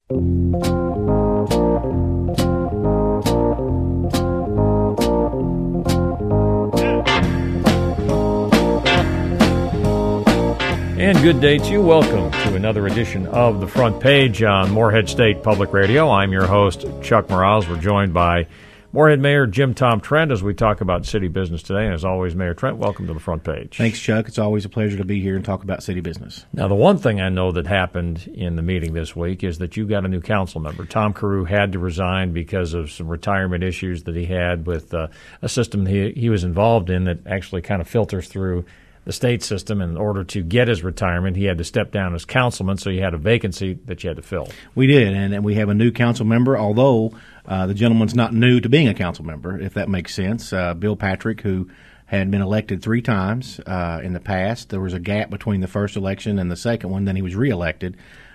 And good day to you. Welcome to another edition of The Front Page on Morehead State Public Radio. I'm your host, Chuck Morales. We're joined by Morehead Mayor Jim Tom Trent as we talk about city business today. And as always, Mayor Trent, welcome to The Front Page. Thanks, Chuck. It's always a pleasure to be here and talk about city business. Now, the one thing I know that happened in the meeting this week is that you got a new council member. Tom Carew had to resign because of some retirement issues that he had with a system he was involved in that actually kind of filters through the state system. In order to get his retirement, he had to step down as councilman, so you had a vacancy that you had to fill. We did, and we have a new council member, although the gentleman's not new to being a council member, if that makes sense. Bill Patrick, who had been elected 3 times in the past. There was a gap between the first election and the second one, then he was reelected.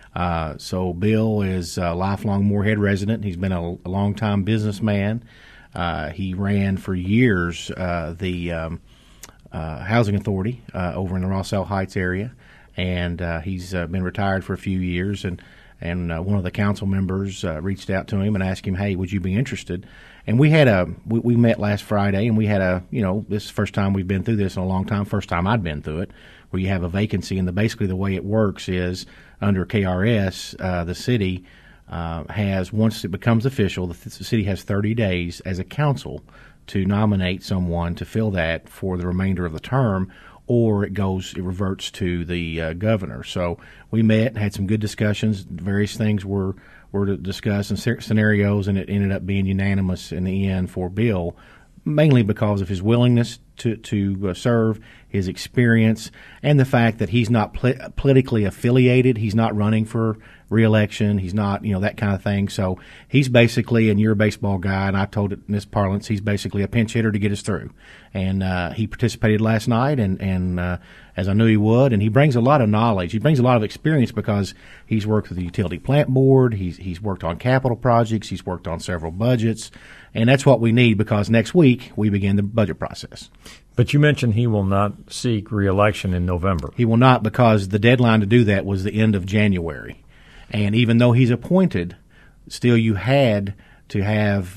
So Bill is a lifelong Morehead resident. He's been a long-time businessman. He ran for years the Housing Authority over in the Rossell Heights area, and he's been retired for a few years. And one of the council members reached out to him and asked him, "Hey, would you be interested?" And we had we met last Friday, and we had this is the first time we've been through this in a long time. First time I'd been through it, where you have a vacancy, and basically the way it works is under KRS, the city has, once it becomes official, the city has 30 days as a council to nominate someone to fill that for the remainder of the term, or it reverts to the governor. So we met and had some good discussions. Various things were discussed and scenarios, and it ended up being unanimous in the end for Bill, mainly because of his willingness to serve, his experience, and the fact that he's not politically affiliated. He's not running for re-election. He's not, that kind of thing. So he's basically, and you're a baseball guy, and I told it in this parlance, he's basically a pinch hitter to get us through. And he participated last night, and as I knew he would, and he brings a lot of knowledge. He brings a lot of experience because he's worked with the Utility Plant Board. He's worked on capital projects. He's worked on several budgets. And that's what we need, because next week we begin the budget process. But you mentioned he will not seek re-election in November. He will not, because the deadline to do that was the end of January. And even though he's appointed, still you had to have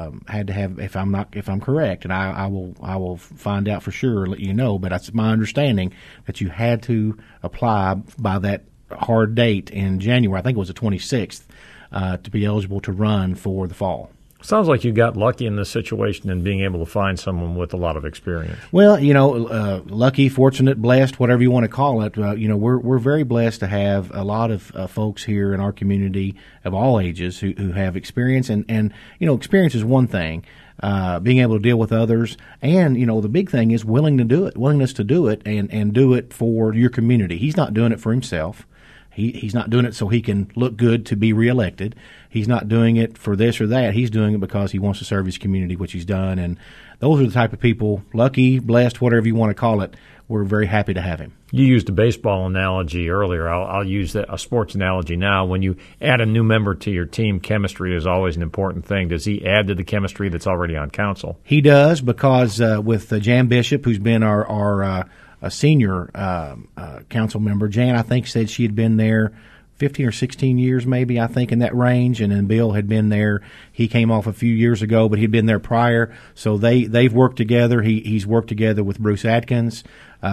if I'm correct, and I will find out for sure, let you know, but that's my understanding, that you had to apply by that hard date in January. I think it was the 26th to be eligible to run for the fall. Sounds like you got lucky in this situation in being able to find someone with a lot of experience. Well, lucky, fortunate, blessed, whatever you want to call it. We're very blessed to have a lot of folks here in our community of all ages who have experience, and experience is one thing. Being able to deal with others, and the big thing is willingness to do it, and do it for your community. He's not doing it for himself. He's not doing it so he can look good to be reelected. He's not doing it for this or that. He's doing it because he wants to serve his community, which he's done. And those are the type of people, lucky, blessed, whatever you want to call it, we're very happy to have him. You used a baseball analogy earlier. I'll use a sports analogy now. When you add a new member to your team, chemistry is always an important thing. Does he add to the chemistry that's already on council? He does, because with Jan Bishop, who's been our senior council member, Jan, I think, said she had been there 15 or 16 years, maybe, I think, in that range. And then Bill had been there. He came off a few years ago, but he'd been there prior. So they've worked together. He's worked together with Bruce Atkins,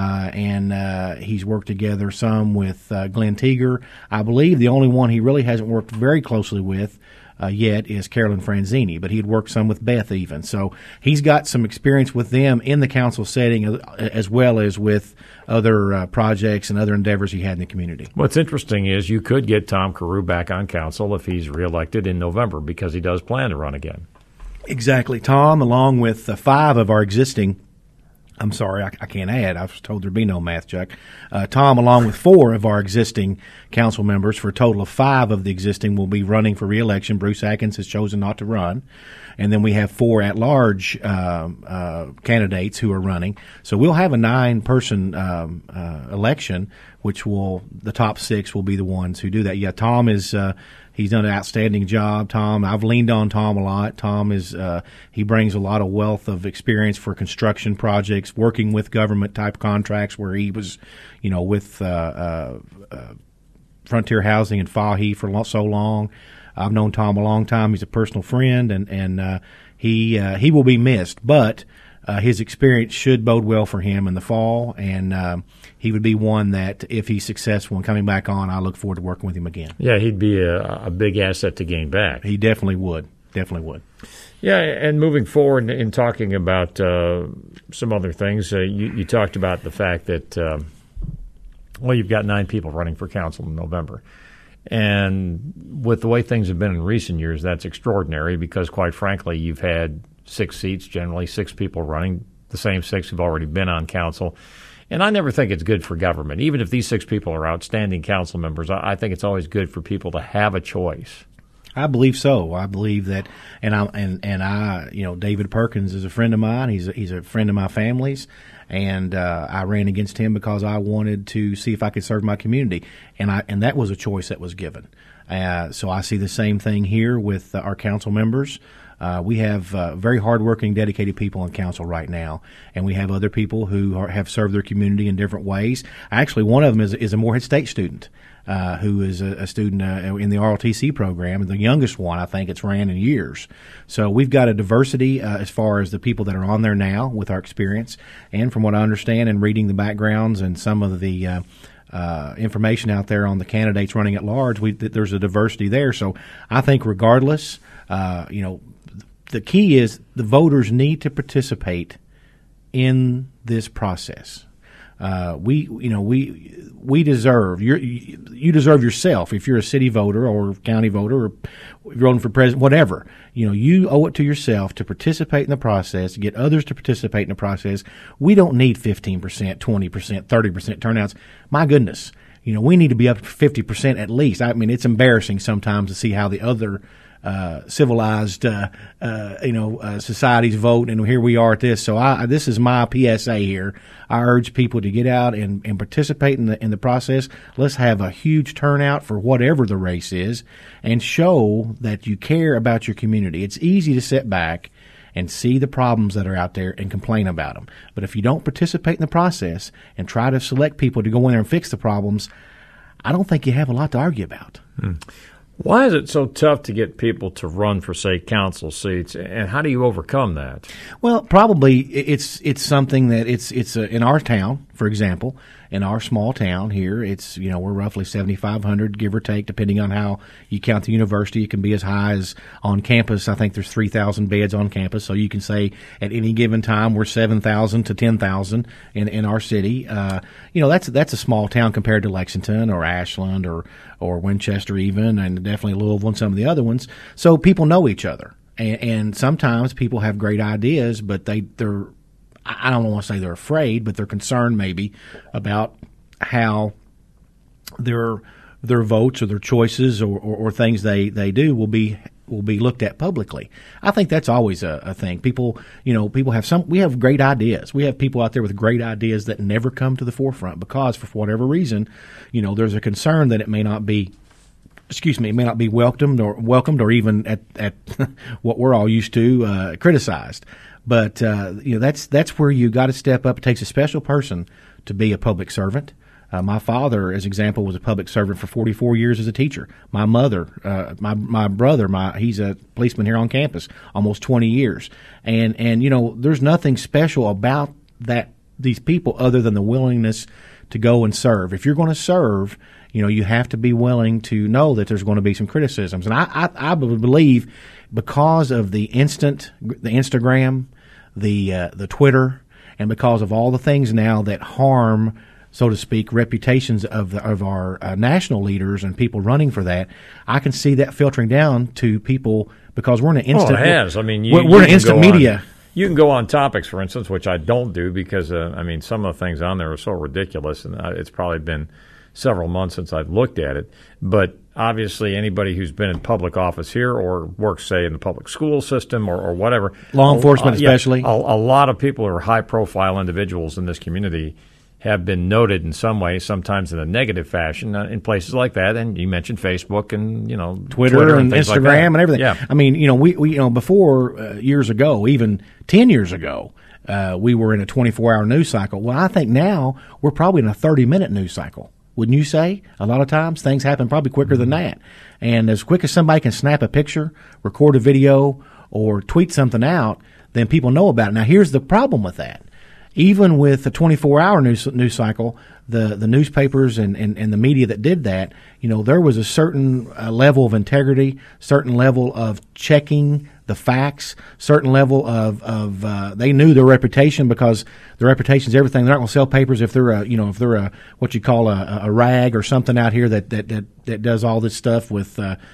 and he's worked together some with Glenn Teeger. I believe the only one he really hasn't worked very closely with yet is Carolyn Franzini, but he'd worked some with Beth even. So he's got some experience with them in the council setting, as well as with other projects and other endeavors he had in the community. What's interesting is you could get Tom Carew back on council if he's reelected in November, because he does plan to run again. Exactly. Tom, along with 5 of our existing I'm sorry, I can't add. I was told there'd be no math, Chuck. Tom, along with 4 of our existing council members, for a total of 5 of the existing, will be running for re-election. Bruce Atkins has chosen not to run. And then we have 4 at-large candidates who are running. So we'll have a 9-person election, which the top 6 will be the ones who do that. Yeah, Tom is he's done an outstanding job. Tom, I've leaned on Tom a lot. Tom is he brings a lot of wealth of experience for construction projects, working with government type contracts where he was, with Frontier Housing in Fahey for so long. I've known Tom a long time. He's a personal friend, and he will be missed. But his experience should bode well for him in the fall, and he would be one that, if he's successful in coming back on, I look forward to working with him again. Yeah, he'd be a big asset to gain back. He definitely would. Definitely would. Yeah, and moving forward in talking about some other things, you talked about the fact that, you've got 9 people running for council in November. And with the way things have been in recent years, that's extraordinary because, quite frankly, you've had 6 seats, generally 6 people running, the same 6 who've already been on council. And I never think it's good for government. Even if these 6 people are outstanding council members, I think it's always good for people to have a choice. I believe so. I believe that, and I, David Perkins is a friend of mine. He's a friend of my family's, and I ran against him because I wanted to see if I could serve my community, and that was a choice that was given. So I see the same thing here with our council members. We have very hardworking, dedicated people on council right now, and we have other people who have served their community in different ways. Actually, one of them is a Morehead State student. Who is a student in the ROTC program, and the youngest one, I think it's ran in years. So we've got a diversity as far as the people that are on there now with our experience, and from what I understand and reading the backgrounds and some of the information out there on the candidates running at large, there's a diversity there. So I think regardless, the key is the voters need to participate in this process. We deserve you deserve yourself if you're a city voter or county voter or you're voting for president, whatever. You owe it to yourself to participate in the process, to get others to participate in the process. We don't need 15%, 20%, 30% turnouts. My goodness, we need to be up to 50% at least. I mean, it's embarrassing sometimes to see how the other civilized, societies vote, and here we are at this. So this is my PSA here. I urge people to get out and participate in the process. Let's have a huge turnout for whatever the race is, and show that you care about your community. It's easy to sit back and see the problems that are out there and complain about them. But if you don't participate in the process and try to select people to go in there and fix the problems, I don't think you have a lot to argue about. Why is it so tough to get people to run for, say, council seats, and how do you overcome that? Well, probably it's something that it's in our town, for example, in our small town here, it's we're roughly 7,500, give or take, depending on how you count the university. It can be as high as on campus. I think there's 3,000 beds on campus, so you can say at any given time we're 7,000 to 10,000 in our city. That's a small town compared to Lexington or Ashland or Winchester even, and definitely Louisville and some of the other ones. So people know each other, and sometimes people have great ideas, but they're I don't want to say they're afraid, but they're concerned maybe about how their votes or their choices or things they do will be looked at publicly. I think that's always a thing. People we have great ideas. We have people out there with great ideas that never come to the forefront because for whatever reason, there's a concern that it may not be welcomed or even at what we're all used to, criticized. But that's where you got to step up. It takes a special person to be a public servant. My father, as example, was a public servant for 44 years as a teacher. My mother, my brother, he's a policeman here on campus, almost 20 years. And there's nothing special about these people other than the willingness to go and serve. If you're going to serve, you have to be willing to know that there's going to be some criticisms. And I believe because of the Instagram, the Twitter, and because of all the things now that harm, so to speak, reputations of our national leaders and people running for that, I can see that filtering down to people because we're in an instant. Oh, it has. I mean, we're in instant media. You can go on topics, for instance, which I don't do because some of the things on there are so ridiculous, and it's probably been several months since I've looked at it. But obviously, anybody who's been in public office here or works, say, in the public school system or whatever, law enforcement especially, a lot of people who are high-profile individuals in this community have been noted in some way, sometimes in a negative fashion, in places like that. And you mentioned Facebook and Twitter and Instagram like and everything. Yeah. I mean, we before years ago, even 10 years ago, we were in a 24-hour news cycle. Well, I think now we're probably in a 30-minute news cycle. Wouldn't you say? A lot of times things happen probably quicker than that. And as quick as somebody can snap a picture, record a video, or tweet something out, then people know about it. Now, here's the problem with that. Even with the 24-hour news cycle, the newspapers and the media that did that, there was a certain level of integrity, certain level of checking the facts, certain level of they knew their reputation, because their reputation is everything. They're not going to sell papers if they're a what you call a rag or something out here that does all this stuff with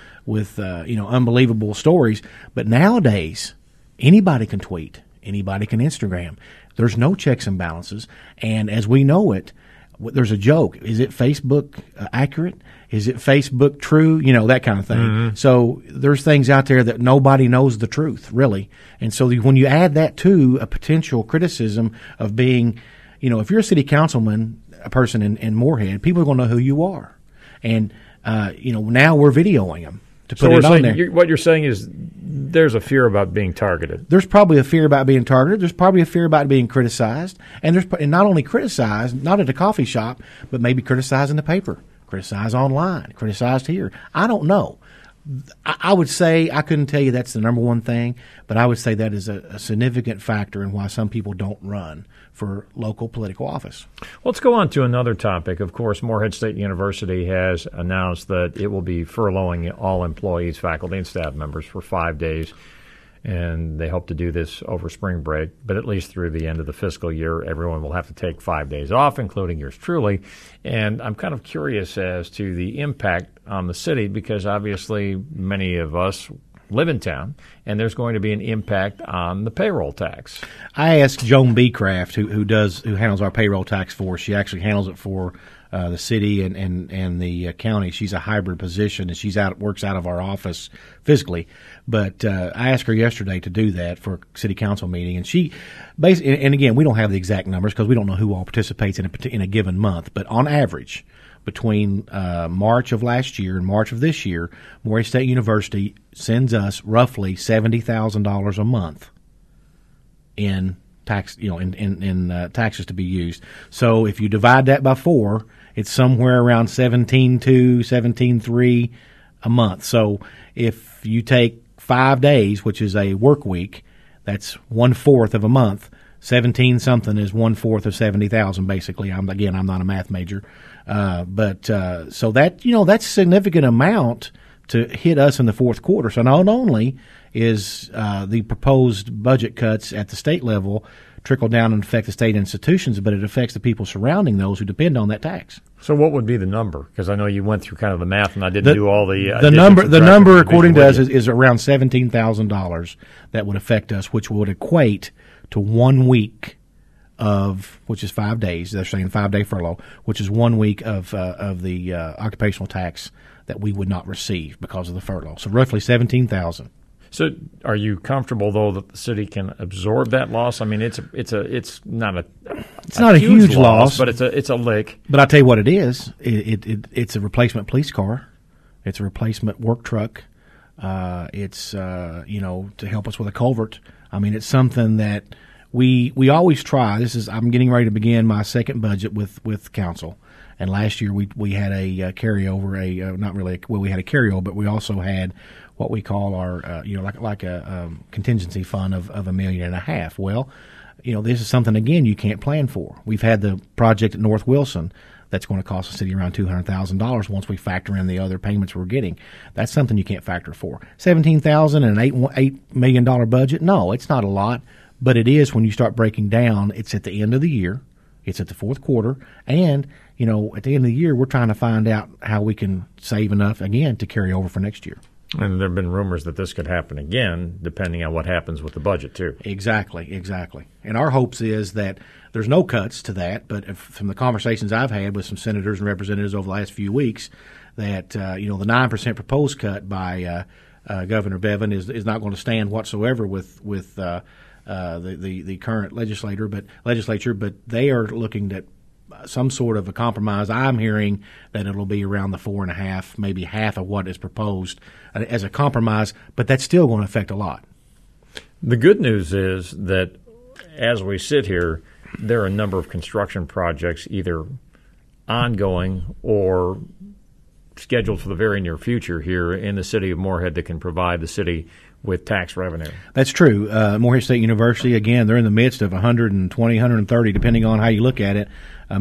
unbelievable stories. But nowadays, anybody can tweet, anybody can Instagram. There's no checks and balances, and as we know it, there's a joke. Is it Facebook accurate? Is it Facebook true? That kind of thing. Mm-hmm. So there's things out there that nobody knows the truth, really. And so when you add that to a potential criticism of being, if you're a city councilman, a person in Moorhead, people are going to know who you are. And, now we're videoing them to put it on there. What you're saying is there's a fear about being targeted. There's probably a fear about being targeted. There's probably a fear about being criticized. And not only criticized, not at a coffee shop, but maybe criticized in the paper, criticized online, criticized here. I don't know. I would say, I couldn't tell you that's the number one thing, but I would say that is a significant factor in why some people don't run for local political office. Let's go on to another topic. Of course, Moorhead State University has announced that it will be furloughing all employees, faculty, and staff members for 5 days, and they hope to do this over spring break, but at least through the end of the fiscal year, everyone will have to take 5 days off, including yours truly. And I'm kind of curious as to the impact on the city, because obviously many of us live in town, and there's going to be an impact on the payroll tax. I asked Joan Beecraft, who handles our payroll tax for us. She actually handles it for the city and the county. She's a hybrid position, and works out of our office physically. But I asked her yesterday to do that for a city council meeting, and she basically, and again, we don't have the exact numbers because we don't know who all participates in a given month, but on average, between March of last year and March of this year, Moorhead State University sends us roughly $70,000 a month in tax, in taxes to be used. So if you divide that by 4, it's somewhere around 17.2, 17.3 a month. So if you take 5 days, which is a work week, that's 1/4 of a month. 17 something is 1/4 of 70,000. Basically, I'm not a math major, but so that that's a significant amount to hit us in the fourth quarter. So not only is the proposed budget cuts at the state level trickle down and affect the state institutions, but it affects the people surrounding those who depend on that tax. So what would be the number? Because I know you went through kind of the math, and I didn't do all the the number according to us is around $17,000 that would affect us, which would equate to 1 week of, which is 5 days. They're saying 5-day furlough, which is 1 week of the occupational tax that we would not receive because of the furlough. So roughly $17,000. So, are you comfortable though that the city can absorb that loss? I mean, it's not a huge loss, but it's a lick. But I tell you what, it is. It's a replacement police car. It's a replacement work truck. It's to help us with a culvert. I mean, it's something that we always try. I'm getting ready to begin my second budget with council. And last year we had a carryover, we had a carryover, but we also had what we call our, like a contingency fund of $1.5 million. Well, this is something, again, you can't plan for. We've had the project at North Wilson that's going to cost the city around $200,000 once we factor in the other payments we're getting. That's something you can't factor for. $17,000 and an $8 million budget? No, it's not a lot, but it is when you start breaking down. It's at the end of the year. It's at the fourth quarter, and at the end of the year, we're trying to find out how we can save enough again to carry over for next year. And there have been rumors that this could happen again, depending on what happens with the budget too. Exactly. And our hopes is that there's no cuts to that, but from the conversations I've had with some senators and representatives over the last few weeks, that the 9% proposed cut by Governor Bevin is not going to stand whatsoever with the current legislature, but they are looking at some sort of a compromise. I'm hearing that it'll be around the 4.5, maybe half of what is proposed as a compromise, but that's still going to affect a lot. The good news is that as we sit here, there are a number of construction projects either ongoing or scheduled for the very near future here in the city of Morehead that can provide the city with tax revenue. That's true. Morehead State University, again, they're in the midst of 120, 130, depending on how you look at it, $1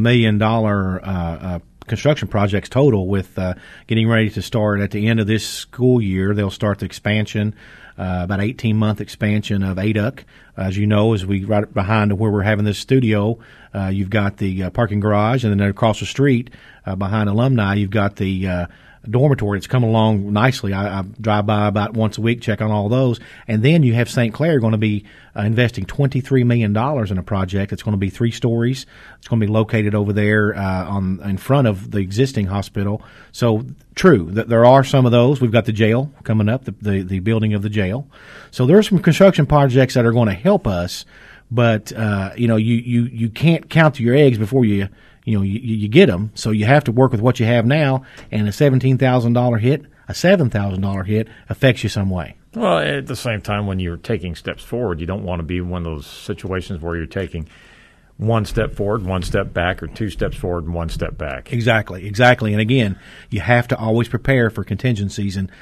million construction projects total, with getting ready to start at the end of this school year. They'll start the expansion, about 18-month expansion of ADUC. As you know, as we right behind where we're having this studio, you've got the parking garage, and then across the street behind Alumni, you've got the dormitory. It's coming along nicely. I drive by about once a week, check on all those. And then you have St. Clair going to be investing $23 million in a project. It's going to be 3 stories. It's going to be located over there in front of the existing hospital. So true, there are some of those. We've got the jail coming up, the building of the jail. So there are some construction projects that are going to help us, but you can't count your eggs before you get them, so you have to work with what you have now, and a $17,000 hit, a $7,000 hit affects you some way. Well, at the same time, when you're taking steps forward, you don't want to be in one of those situations where you're taking one step forward, one step back, or 2 steps forward and 1 step back. Exactly. And again, you have to always prepare for contingencies, and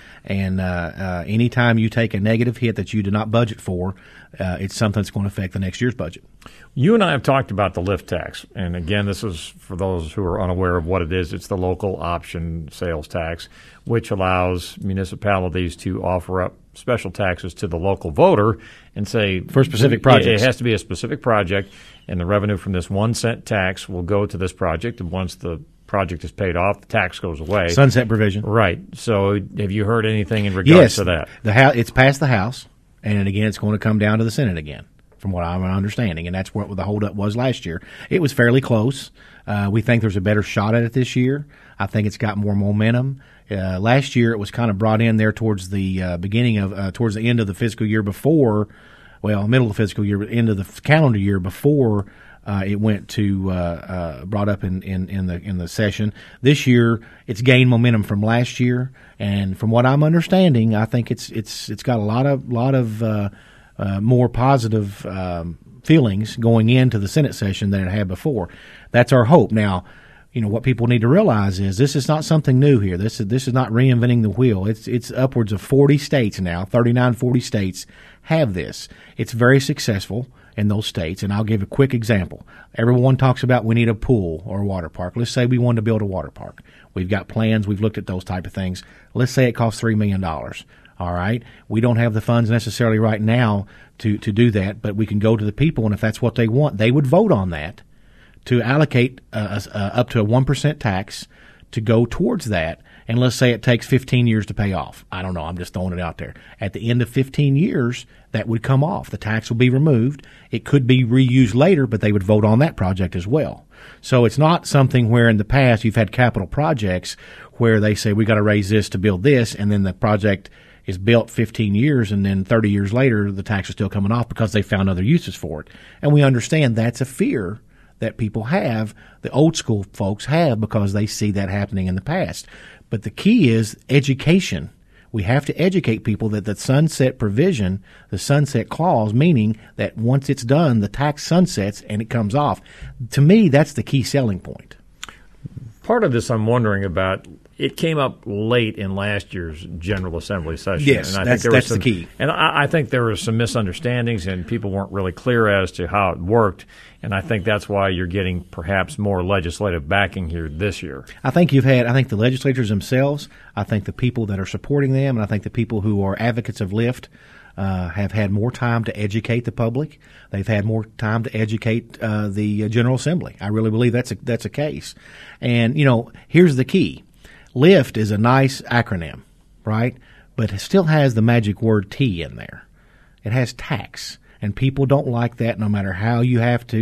anytime you take a negative hit that you did not budget for, it's something that's going to affect the next year's budget. You and I have talked about the lift tax, and again, this is for those who are unaware of what it is. It's the local option sales tax, which allows municipalities to offer up special taxes to the local voter and say for specific projects. It has to be a specific project, and the revenue from this 1 cent tax will go to this project. And once the project is paid off, the tax goes away. Sunset provision. Right. So, have you heard anything in regards to that? It's passed the House, and again, it's going to come down to the Senate again, from what I'm understanding, and that's what the holdup was last year. It was fairly close. We think there's a better shot at it this year. I think it's got more momentum. Last year, it was kind of brought in there towards the towards the end of the fiscal year before, middle of the fiscal year, end of the calendar year before it went to brought up in the session. This year, it's gained momentum from last year, and from what I'm understanding, I think it's got a lot of more positive feelings going into the Senate session than it had before. That's our hope. Now, what people need to realize is this is not something new here. This is not reinventing the wheel. It's upwards of 40 states now, 39, 40 states have this. It's very successful in those states, and I'll give a quick example. Everyone talks about we need a pool or a water park. Let's say we want to build a water park. We've got plans. We've looked at those type of things. Let's say it costs $3 million. All right. We don't have the funds necessarily right now to do that, but we can go to the people, and if that's what they want, they would vote on that to allocate up to a 1% tax to go towards that. And let's say it takes 15 years to pay off. I don't know. I'm just throwing it out there. At the end of 15 years, that would come off. The tax will be removed. It could be reused later, but they would vote on that project as well. So it's not something where in the past you've had capital projects where they say we got to raise this to build this, and then the project is built 15 years, and then 30 years later the tax is still coming off because they found other uses for it. And we understand that's a fear that people have, the old school folks have, because they see that happening in the past. But the key is education. We have to educate people that the sunset provision, the sunset clause, meaning that once it's done, the tax sunsets and it comes off. To me, that's the key selling point. Part of this I'm wondering about, it came up late in last year's General Assembly session. Yes, and that's the key. And I think there were some misunderstandings, and people weren't really clear as to how it worked. And I think that's why you're getting perhaps more legislative backing here this year. I think the legislators themselves, I think the people that are supporting them, and I think the people who are advocates of LIFT have had more time to educate the public. They've had more time to educate the General Assembly. I really believe that's a case. And, here's the key. LIFT is a nice acronym, right? But it still has the magic word T in there. It has tax. And people don't like that no matter how you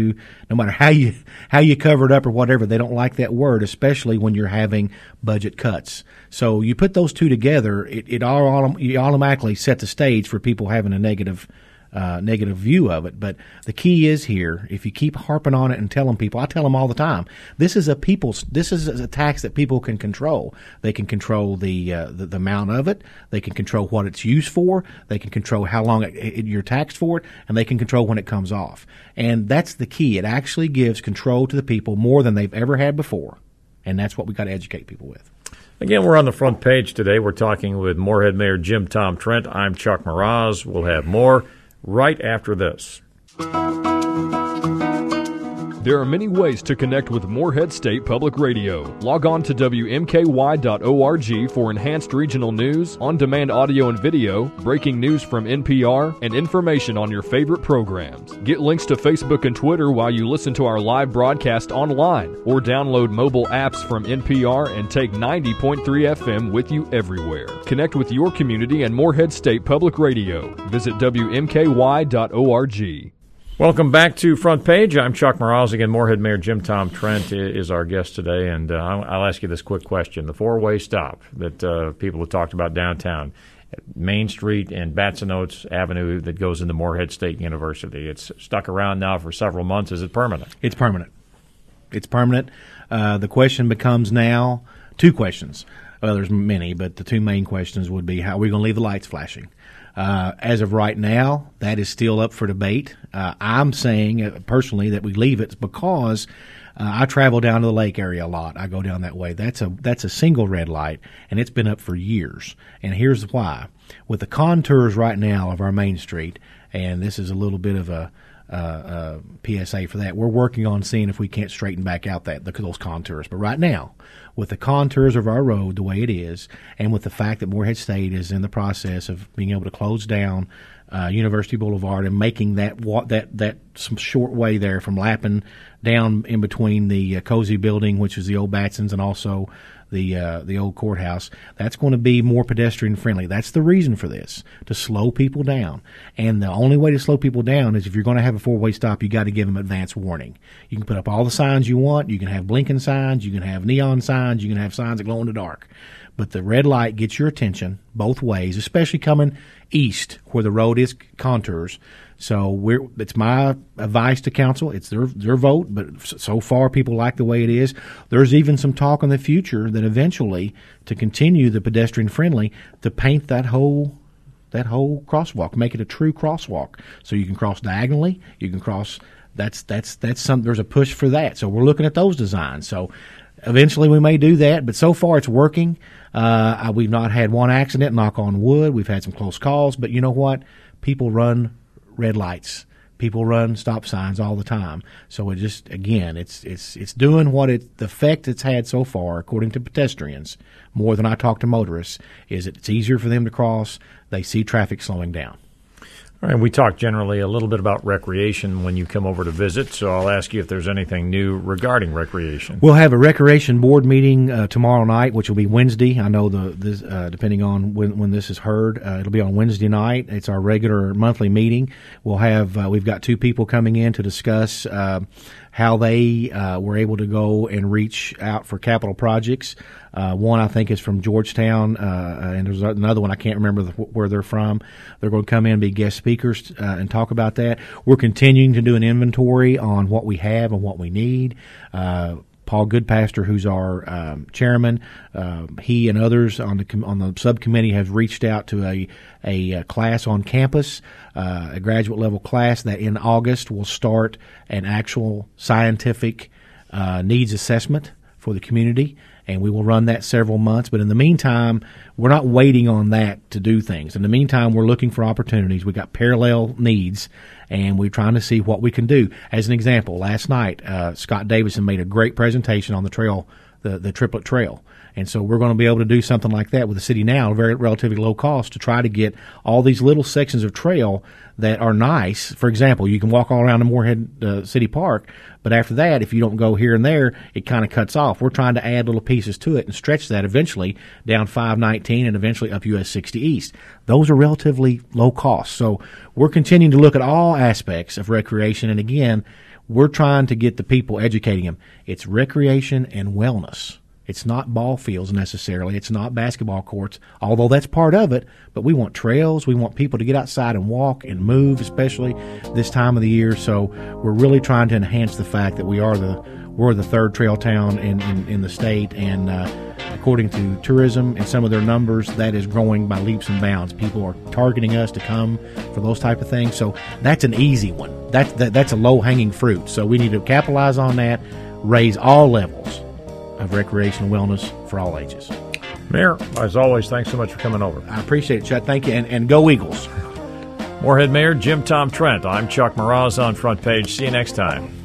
cover it up or whatever. They don't like that word, especially when you're having budget cuts. So you put those two together, you automatically set the stage for people having a negative view of it. But the key is here, if you keep harping on it and telling people, I tell them all the time, this is a tax that people can control. They can control the amount of it. They can control what it's used for. They can control how long you're taxed for it, and they can control when it comes off. And that's the key. It actually gives control to the people more than they've ever had before. And that's what we got to educate people with. Again, we're on the front page today. We're talking with Morehead Mayor Jim Tom Trent. I'm Chuck Mraz. We'll have more right after this. There are many ways to connect with Morehead State Public Radio. Log on to WMKY.org for enhanced regional news, on-demand audio and video, breaking news from NPR, and information on your favorite programs. Get links to Facebook and Twitter while you listen to our live broadcast online, or download mobile apps from NPR and take 90.3 FM with you everywhere. Connect with your community and Morehead State Public Radio. Visit WMKY.org. Welcome back to Front Page. I'm Chuck Mraz. Again, Morehead Mayor Jim Tom Trent is our guest today, and I'll ask you this quick question. The four-way stop that people have talked about downtown, Main Street and Batson Oaks Avenue that goes into Morehead State University. It's stuck around now for several months. Is it permanent? It's permanent. It's permanent. The question becomes now two questions. Well, there's many, but the two main questions would be, how are we going to leave the lights flashing? As of right now, that is still up for debate. I'm saying personally that we leave it because I travel down to the lake area a lot. I go down that way. That's a single red light, and it's been up for years. And here's why. With the contours right now of our Main Street, and this is a little bit of a PSA for that, we're working on seeing if we can't straighten back out those contours. But right now, with the contours of our road the way it is, and with the fact that Morehead State is in the process of being able to close down University Boulevard and making that some short way there from Lappin down in between the Cozy building, which is the old Batsons, and also the old courthouse, that's going to be more pedestrian friendly. That's the reason for this, to slow people down. And the only way to slow people down is if you're going to have a four-way stop, you got to give them advance warning. You can put up all the signs you want. You can have blinking signs. You can have neon signs. You can have signs that glow in the dark. But the red light gets your attention both ways, especially coming east where the road is contours. So it's my advice to council. It's their vote, but so far people like the way it is. There's even some talk in the future that eventually, to continue the pedestrian friendly, to paint that whole crosswalk, make it a true crosswalk, so you can cross diagonally. You can cross. That's some. There's a push for that. So we're looking at those designs. So eventually we may do that, but so far it's working. We've not had one accident, knock on wood. We've had some close calls, but you know what? People run red lights. People run stop signs all the time. So it just, again, it's doing the effect it's had so far, according to pedestrians, more than I talk to motorists, is it's easier for them to cross. They see traffic slowing down. All right, we talked generally a little bit about recreation when you come over to visit, so I'll ask you if there's anything new regarding recreation. We'll have a recreation board meeting tomorrow night, which will be Wednesday. I know this depending on when this is heard, it'll be on Wednesday night. It's our regular monthly meeting. We'll have we've got two people coming in to discuss how they were able to go and reach out for capital projects. One, I think, is from Georgetown, and there's another one I can't remember where they're from. They're going to come in and be guest speakers and talk about that. We're continuing to do an inventory on what we have and what we need. Paul Goodpaster, who's our chairman, he and others on the subcommittee have reached out to a class on campus, a graduate level class that in August will start an actual scientific needs assessment for the community. And we will run that several months. But in the meantime, we're not waiting on that to do things. In the meantime, we're looking for opportunities. We've got parallel needs, and we're trying to see what we can do. As an example, last night, Scott Davison made a great presentation on the trail, the Triplet Trail. And so we're going to be able to do something like that with the city now, very relatively low cost, to try to get all these little sections of trail that are nice. For example, you can walk all around the Morehead City Park, but after that, if you don't go here and there, it kind of cuts off. We're trying to add little pieces to it and stretch that eventually down 519 and eventually up US 60 East. Those are relatively low cost. So we're continuing to look at all aspects of recreation, and again, we're trying to get the people, educating them. It's recreation and wellness. It's not ball fields necessarily. It's not basketball courts, although that's part of it. But we want trails. We want people to get outside and walk and move, especially this time of the year. So we're really trying to enhance the fact that we're the third trail town in the state. And according to tourism and some of their numbers, that is growing by leaps and bounds. People are targeting us to come for those type of things. So that's an easy one. That's a low-hanging fruit. So we need to capitalize on that, raise all levels of recreational wellness for all ages. Mayor, as always, thanks so much for coming over. I appreciate it, Chuck. Thank you, and go Eagles. Moorhead Mayor Jim Tom Trent. I'm Chuck Mraz on Front Page. See you next time.